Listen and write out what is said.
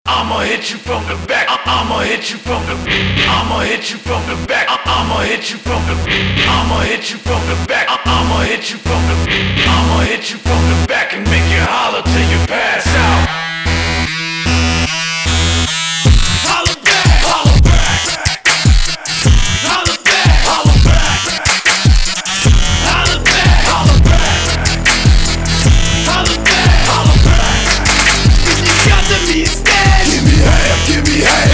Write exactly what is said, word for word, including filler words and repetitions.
I'ma hit you from the back. I'ma hit you from the. I'ma hit you from the back. I'ma hit you from the. I'ma hit you from the back. I'ma hit you from the. I'ma hit you from the back and make you holler till you pass out. Holler back, holler back, holler back, holler back, holler back, holler back, holler back, holler back. If you got to me instead, give me half, give me half.